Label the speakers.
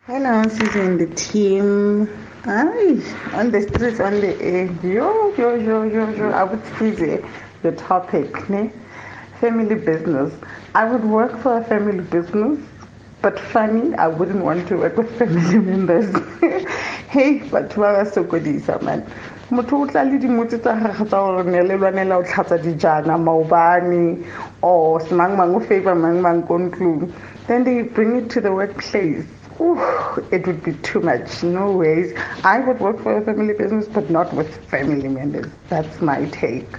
Speaker 1: Hi, Nancy and the team. Ay, on the streets, on the air. Yo. I would see the topic, ne? Family business. I would work for a family business, but funny, I wouldn't want to work with family members. Hey, batho ba ba sokodisa man. Motho o tla le dimotse tsa gagwe tsa gore ne le lwanela o tlhatsa dijana maobane or semang mang o favor mang ko ntlong. Then they bring it to the workplace. Ooh, it would be too much. No ways. I would work for a family business, but not with family members. That's my take.